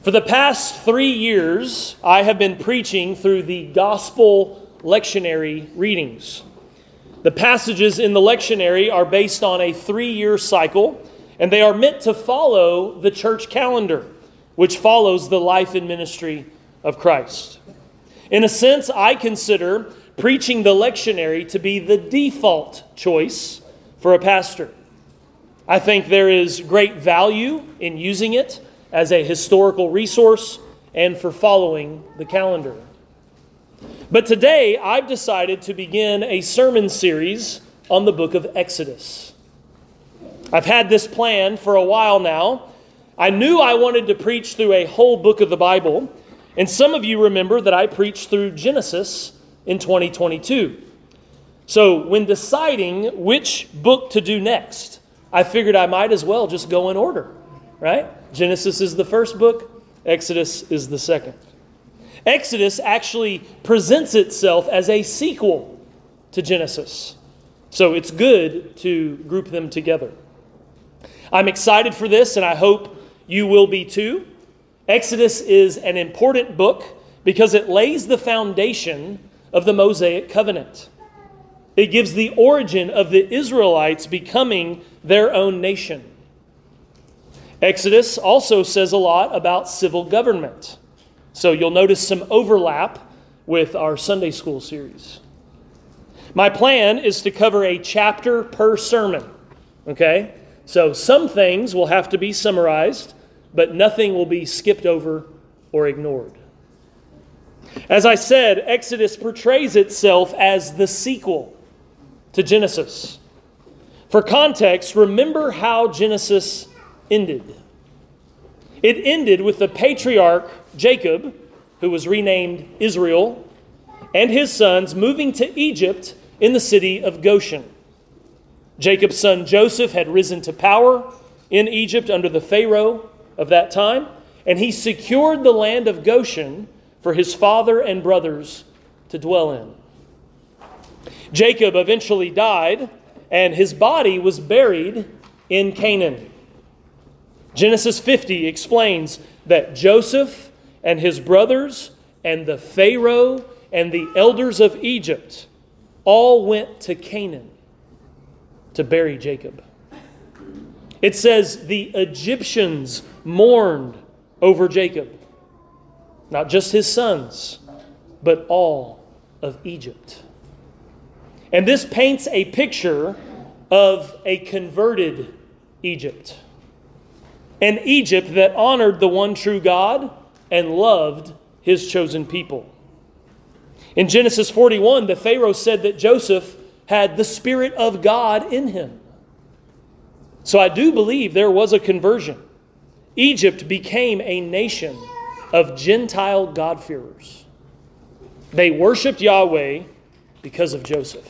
For the past 3 years, I have been preaching through the Gospel lectionary readings. The passages in the lectionary are based on a 3-year cycle, and they are meant to follow the church calendar, which follows the life and ministry of Christ. In a sense, I consider preaching the lectionary to be the default choice for a pastor. I think there is great value in using it as a historical resource and for following the calendar. But today, I've decided to begin a sermon series on the book of Exodus. I've had this plan for a while now. I knew I wanted to preach through a whole book of the Bible, and some of you remember that I preached through Genesis in 2022. So when deciding which book to do next, I figured I might as well just go in order, right? Genesis is the first book, Exodus is the second. Exodus actually presents itself as a sequel to Genesis. So it's good to group them together. I'm excited for this, and I hope you will be too. Exodus is an important book because it lays the foundation of the Mosaic covenant. It gives the origin of the Israelites becoming their own nation. Exodus also says a lot about civil government. So you'll notice some overlap with our Sunday school series. My plan is to cover a chapter per sermon. Okay? So some things will have to be summarized, but nothing will be skipped over or ignored. As I said, Exodus portrays itself as the sequel to Genesis. For context, remember how Genesis ended. It ended with the patriarch Jacob, who was renamed Israel, and his sons moving to Egypt in the city of Goshen. Jacob's son Joseph had risen to power in Egypt under the Pharaoh of that time, and he secured the land of Goshen for his father and brothers to dwell in. Jacob eventually died, and his body was buried in Canaan. Genesis 50 explains that Joseph and his brothers and the Pharaoh and the elders of Egypt all went to Canaan to bury Jacob. It says the Egyptians mourned over Jacob, not just his sons, but all of Egypt. And this paints a picture of a converted Egypt. An Egypt that honored the one true God and loved his chosen people. In Genesis 41, the Pharaoh said that Joseph had the Spirit of God in him. So I do believe there was a conversion. Egypt became a nation of Gentile God-fearers. They worshiped Yahweh because of Joseph.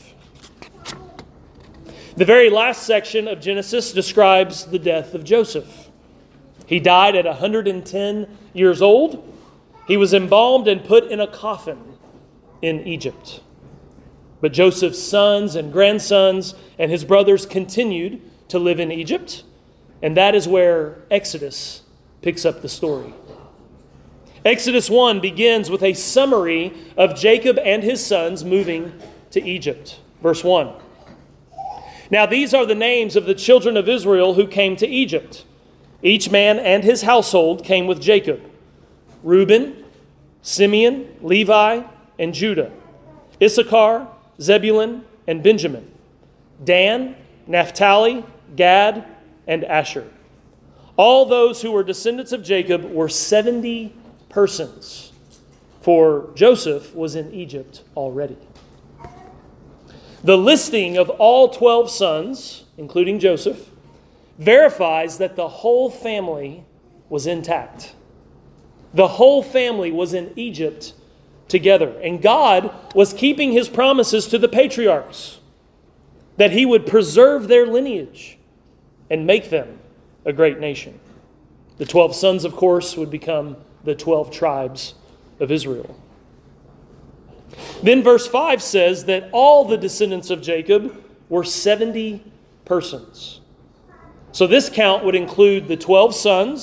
The very last section of Genesis describes the death of Joseph. He died at 110 years old. He was embalmed and put in a coffin in Egypt. But Joseph's sons and grandsons and his brothers continued to live in Egypt, and that is where Exodus picks up the story. Exodus 1 begins with a summary of Jacob and his sons moving to Egypt. Verse 1. Now these are the names of the children of Israel who came to Egypt. Each man and his household came with Jacob: Reuben, Simeon, Levi, and Judah; Issachar, Zebulun, and Benjamin; Dan, Naphtali, Gad, and Asher. All those who were descendants of Jacob were 70 persons, for Joseph was in Egypt already. The listing of all 12 sons, including Joseph, verifies that the whole family was intact. The whole family was in Egypt together. And God was keeping his promises to the patriarchs that he would preserve their lineage and make them a great nation. The 12 sons, of course, would become the 12 tribes of Israel. Then verse 5 says that all the descendants of Jacob were 70 persons. So this count would include the 12 sons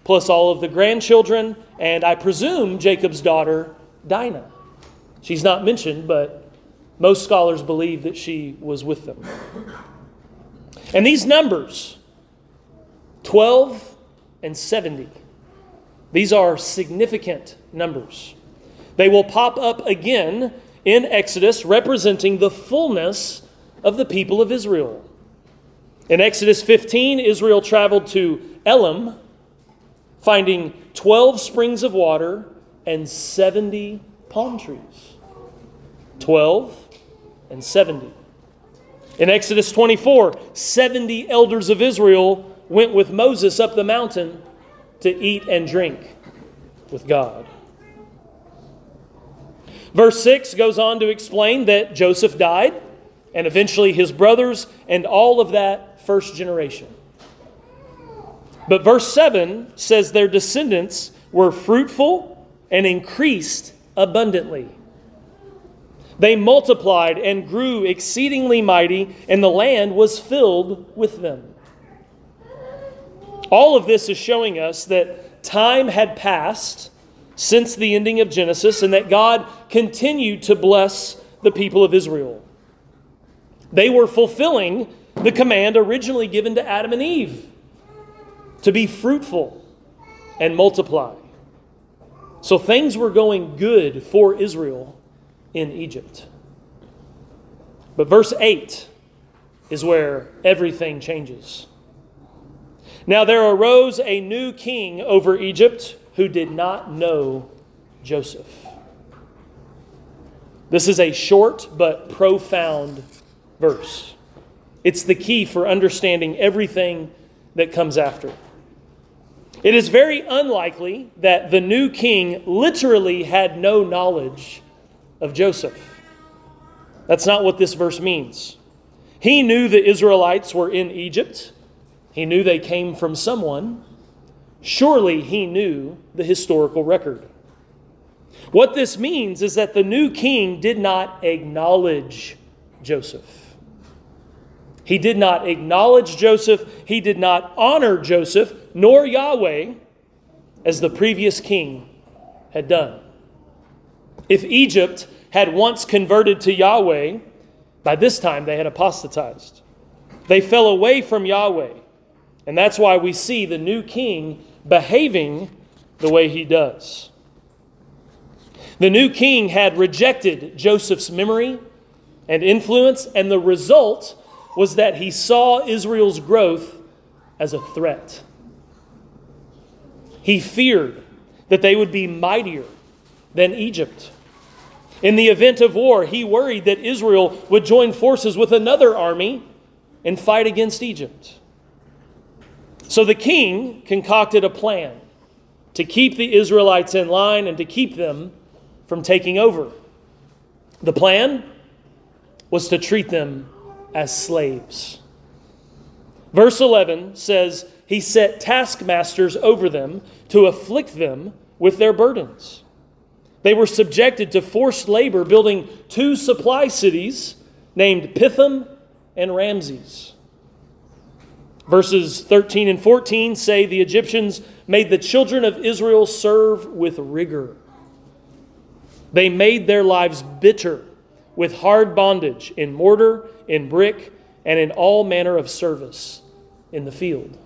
plus all of the grandchildren, and I presume Jacob's daughter, Dinah. She's not mentioned, but most scholars believe that she was with them. And these numbers, 12 and 70, these are significant numbers. They will pop up again in Exodus, representing the fullness of the people of Israel. In Exodus 15, Israel traveled to Elim, finding 12 springs of water and 70 palm trees. 12 and 70. In Exodus 24, 70 elders of Israel went with Moses up the mountain to eat and drink with God. Verse 6 goes on to explain that Joseph died, and eventually his brothers and all of that first generation. But verse 7 says their descendants were fruitful and increased abundantly. They multiplied and grew exceedingly mighty, and the land was filled with them. All of this is showing us that time had passed since the ending of Genesis, and that God continued to bless the people of Israel. They were fulfilling the command originally given to Adam and Eve to be fruitful and multiply. So things were going good for Israel in Egypt. But verse 8 is where everything changes. Now there arose a new king over Egypt who did not know Joseph. This is a short but profound verse. It's the key for understanding everything that comes after. It is very unlikely that the new king literally had no knowledge of Joseph. That's not what this verse means. He knew the Israelites were in Egypt. He knew they came from someone. Surely he knew the historical record. What this means is that the new king did not acknowledge Joseph. He did not acknowledge Joseph. He did not honor Joseph, nor Yahweh, as the previous king had done. If Egypt had once converted to Yahweh, by this time they had apostatized. They fell away from Yahweh. And that's why we see the new king behaving the way he does. The new king had rejected Joseph's memory and influence, and the result was that he saw Israel's growth as a threat. He feared that they would be mightier than Egypt. In the event of war, he worried that Israel would join forces with another army and fight against Egypt. So the king concocted a plan to keep the Israelites in line and to keep them from taking over. The plan was to treat them as slaves. Verse 11 says, he set taskmasters over them to afflict them with their burdens. They were subjected to forced labor building 2 supply cities named Pithom and Ramses. Verses 13 and 14 say the Egyptians made the children of Israel serve with rigor. They made their lives bitter with hard bondage in mortar, in brick, and in all manner of service in the field.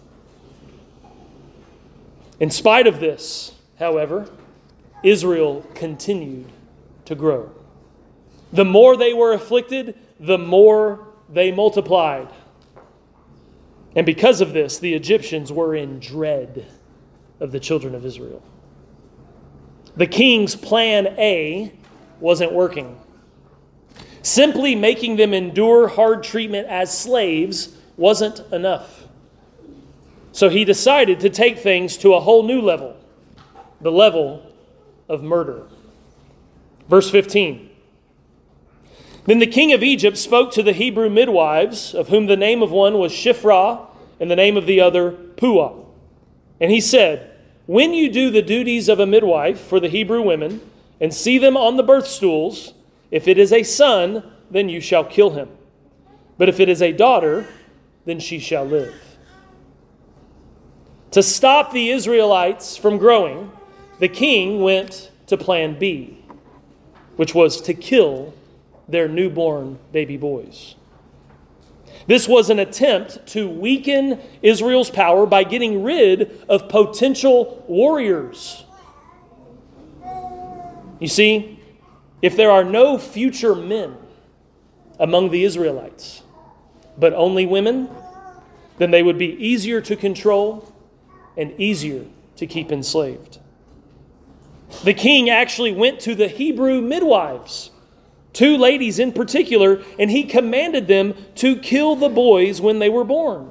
In spite of this, however, Israel continued to grow. The more they were afflicted, the more they multiplied. And because of this, the Egyptians were in dread of the children of Israel. The king's plan A wasn't working. Simply making them endure hard treatment as slaves wasn't enough. So he decided to take things to a whole new level, the level of murder. Verse 15. Then the king of Egypt spoke to the Hebrew midwives, of whom the name of one was Shiphrah, and the name of the other Puah. And he said, when you do the duties of a midwife for the Hebrew women, and see them on the birth stools, if it is a son, then you shall kill him. But if it is a daughter, then she shall live. To stop the Israelites from growing, the king went to plan B, which was to kill their newborn baby boys. This was an attempt to weaken Israel's power by getting rid of potential warriors. You see, if there are no future men among the Israelites, but only women, then they would be easier to control and easier to keep enslaved. The king actually went to the Hebrew midwives, 2 ladies in particular, and he commanded them to kill the boys when they were born.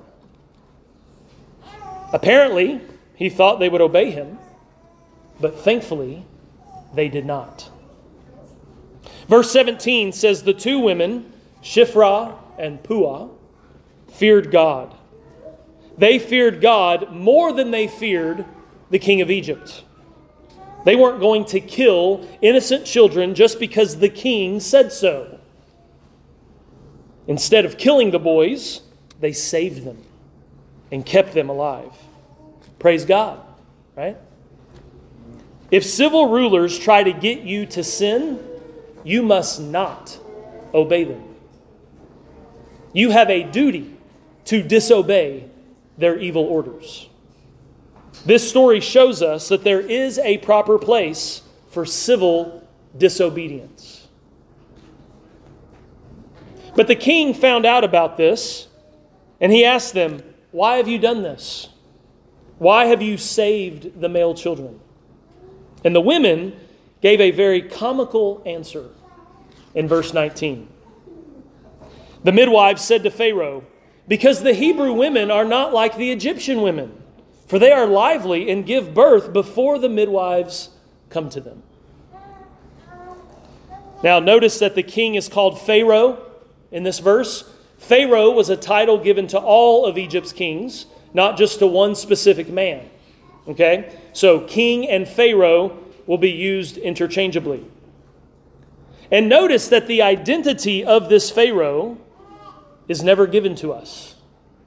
Apparently, he thought they would obey him, but thankfully, they did not. Verse 17 says the 2 women, Shiphrah and Puah, feared God. They feared God more than they feared the king of Egypt. They weren't going to kill innocent children just because the king said so. Instead of killing the boys, they saved them and kept them alive. Praise God, right? If civil rulers try to get you to sin, you must not obey them. You have a duty to disobey their evil orders. This story shows us that there is a proper place for civil disobedience. But the king found out about this, and he asked them, "Why have you done this? Why have you saved the male children?" And the women gave a very comical answer in verse 19. The midwives said to Pharaoh, "Because the Hebrew women are not like the Egyptian women, for they are lively and give birth before the midwives come to them." Now notice that the king is called Pharaoh in this verse. Pharaoh was a title given to all of Egypt's kings, not just to one specific man. Okay? So king and Pharaoh will be used interchangeably. And notice that the identity of this Pharaoh is never given to us.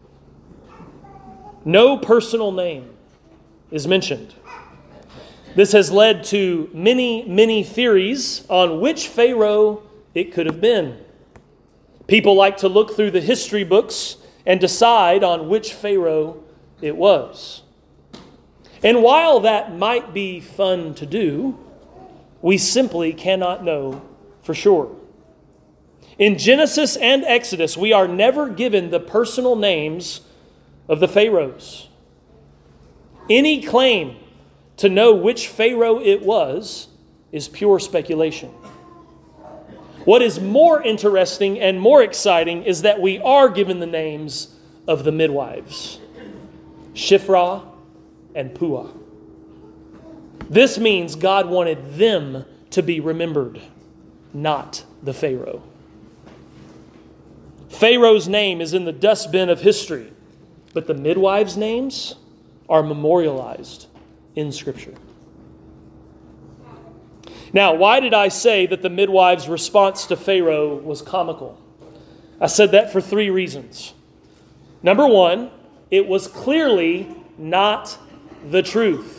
No personal name is mentioned. This has led to many theories on which Pharaoh it could have been. People like to look through the history books and decide on which Pharaoh it was. And while that might be fun to do, we simply cannot know for sure. In Genesis and Exodus, we are never given the personal names of the pharaohs. Any claim to know which Pharaoh it was is pure speculation. What is more interesting and more exciting is that we are given the names of the midwives, Shiphrah and Puah. This means God wanted them to be remembered, not the Pharaoh. Pharaoh's name is in the dustbin of history, but the midwives' names are memorialized in Scripture. Now, why did I say that the midwives' response to Pharaoh was comical? I said that for 3 reasons. Number 1, it was clearly not the truth.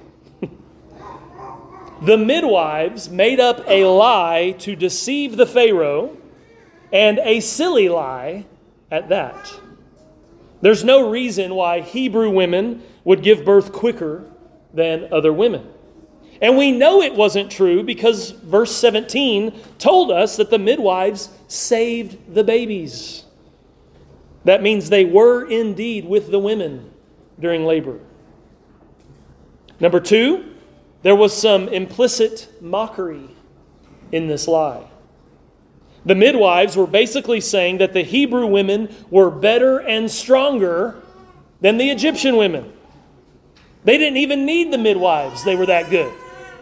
The midwives made up a lie to deceive the Pharaoh, and a silly lie at that. There's no reason why Hebrew women would give birth quicker than other women. And we know it wasn't true because verse 17 told us that the midwives saved the babies. That means they were indeed with the women during labor. Number 2, there was some implicit mockery in this lie. The midwives were basically saying that the Hebrew women were better and stronger than the Egyptian women. They didn't even need the midwives. They were that good.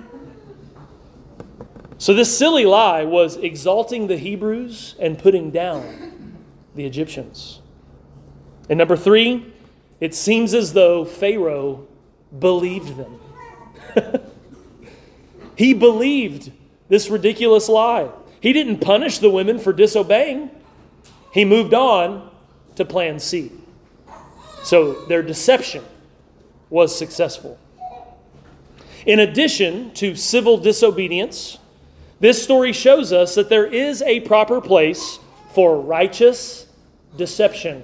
So this silly lie was exalting the Hebrews and putting down the Egyptians. And number 3, it seems as though Pharaoh believed them. He believed this ridiculous lie. He didn't punish the women for disobeying. He moved on to plan C. So their deception was successful. In addition to civil disobedience, this story shows us that there is a proper place for righteous deception.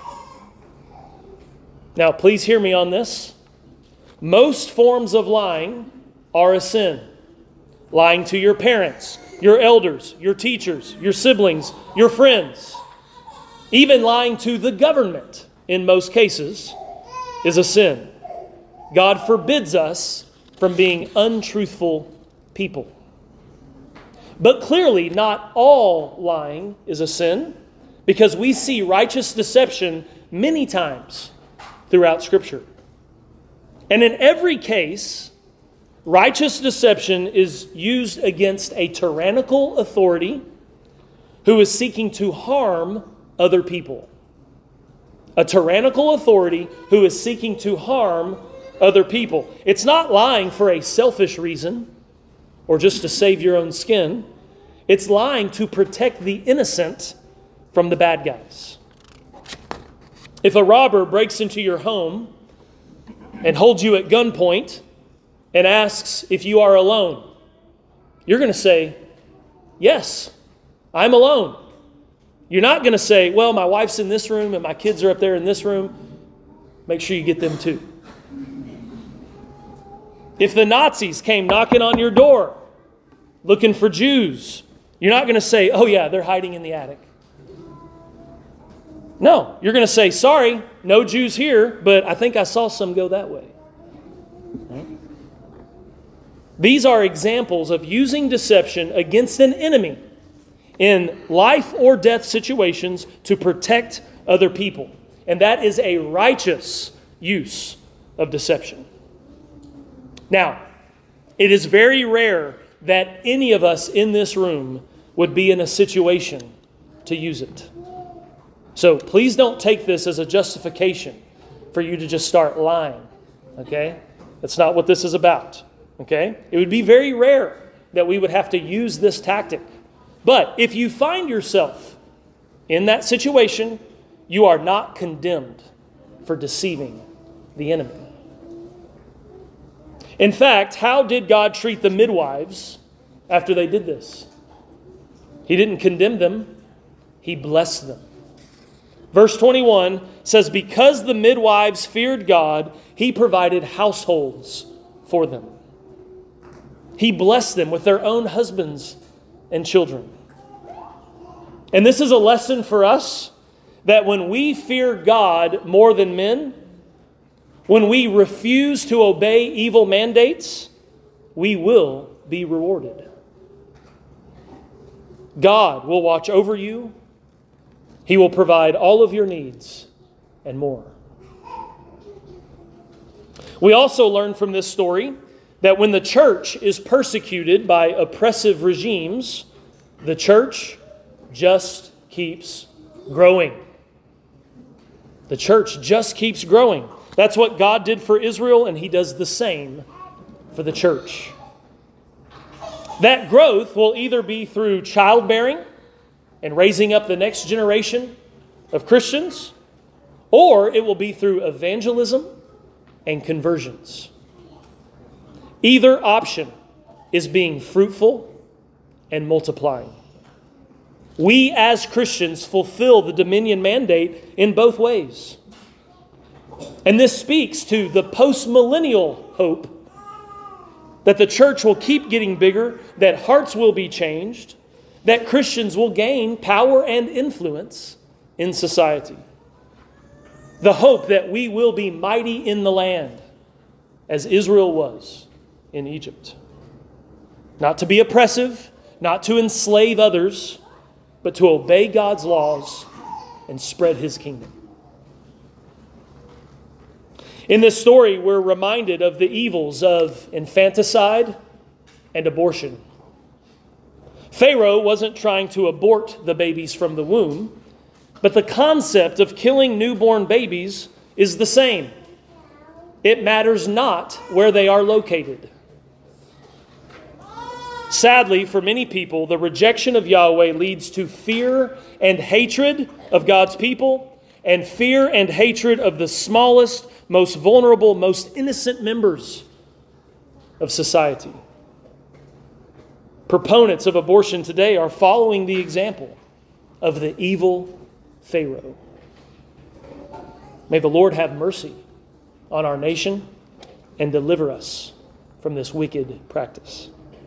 Now, please hear me on this. Most forms of lying are a sin. Lying to your parents, your elders, your teachers, your siblings, your friends. Even lying to the government, in most cases, is a sin. God forbids us from being untruthful people. But clearly, not all lying is a sin, because we see righteous deception many times throughout Scripture. And in every case, righteous deception is used against a tyrannical authority who is seeking to harm other people. A tyrannical authority who is seeking to harm other people. It's not lying for a selfish reason or just to save your own skin. It's lying to protect the innocent from the bad guys. If a robber breaks into your home and holds you at gunpoint and asks if you are alone, you're going to say, yes, I'm alone. You're not going to say, well, my wife's in this room and my kids are up there in this room. Make sure you get them too. If the Nazis came knocking on your door looking for Jews, you're not going to say, oh yeah, they're hiding in the attic. No, you're going to say, sorry, no Jews here, but I think I saw some go that way. These are examples of using deception against an enemy in life or death situations to protect other people. And that is a righteous use of deception. Now, it is very rare that any of us in this room would be in a situation to use it. So please don't take this as a justification for you to just start lying. Okay? That's not what this is about. Okay? It would be very rare that we would have to use this tactic. But if you find yourself in that situation, you are not condemned for deceiving the enemy. In fact, how did God treat the midwives after they did this? He didn't condemn them. He blessed them. Verse 21 says, because the midwives feared God, He provided households for them. He blessed them with their own husbands and children. And this is a lesson for us that when we fear God more than men, when we refuse to obey evil mandates, we will be rewarded. God will watch over you. He will provide all of your needs and more. We also learn from this story that when the church is persecuted by oppressive regimes, the church just keeps growing. The church just keeps growing. That's what God did for Israel, and He does the same for the church. That growth will either be through childbearing and raising up the next generation of Christians, or it will be through evangelism and conversions. Either option is being fruitful and multiplying. We as Christians fulfill the dominion mandate in both ways. And this speaks to the post-millennial hope that the church will keep getting bigger, that hearts will be changed, that Christians will gain power and influence in society. The hope that we will be mighty in the land, as Israel was in Egypt. Not to be oppressive, not to enslave others, but to obey God's laws and spread His kingdom. In this story, we're reminded of the evils of infanticide and abortion. Pharaoh wasn't trying to abort the babies from the womb, but the concept of killing newborn babies is the same. It matters not where they are located. Sadly, for many people, the rejection of Yahweh leads to fear and hatred of God's people and fear and hatred of the smallest, most vulnerable, most innocent members of society. Proponents of abortion today are following the example of the evil Pharaoh. May the Lord have mercy on our nation and deliver us from this wicked practice.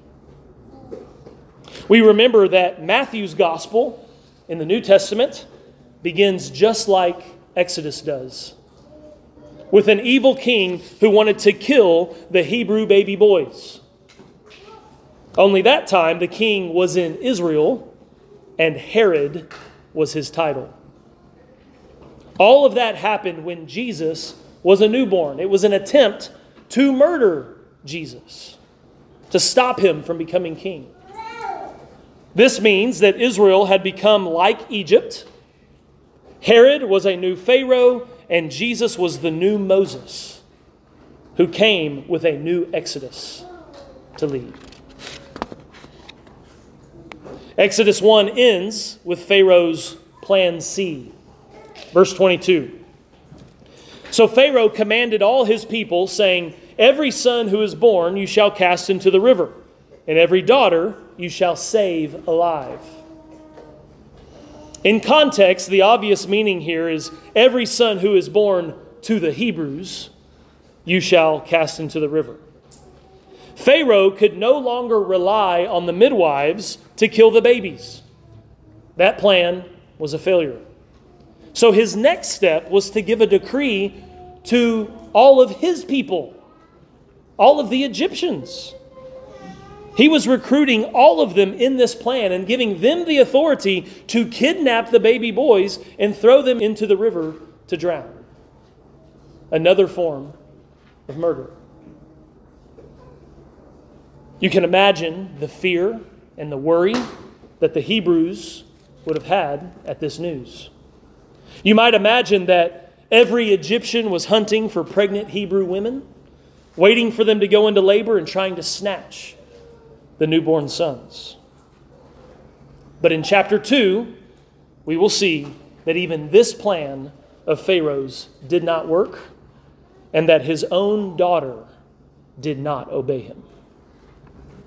We remember that Matthew's gospel in the New Testament begins just like Exodus does, with an evil king who wanted to kill the Hebrew baby boys. Only that time the king was in Israel, and Herod was his title. All of that happened when Jesus was a newborn. It was an attempt to murder Jesus, to stop him from becoming king. This means that Israel had become like Egypt. Herod was a new Pharaoh, and Jesus was the new Moses, who came with a new Exodus to lead. Exodus 1 ends with Pharaoh's plan C. Verse 22. So Pharaoh commanded all his people, saying, "Every son who is born you shall cast into the river, and every daughter you shall save alive." In context, the obvious meaning here is every son who is born to the Hebrews you shall cast into the river. Pharaoh could no longer rely on the midwives to kill the babies. That plan was a failure. So his next step was to give a decree to all of his people, all of the Egyptians. He was recruiting all of them in this plan and giving them the authority to kidnap the baby boys and throw them into the river to drown. Another form of murder. You can imagine the fear and the worry that the Hebrews would have had at this news. You might imagine that every Egyptian was hunting for pregnant Hebrew women, waiting for them to go into labor and trying to snatch the newborn sons. But in chapter 2, we will see that even this plan of Pharaoh's did not work, and that his own daughter did not obey him.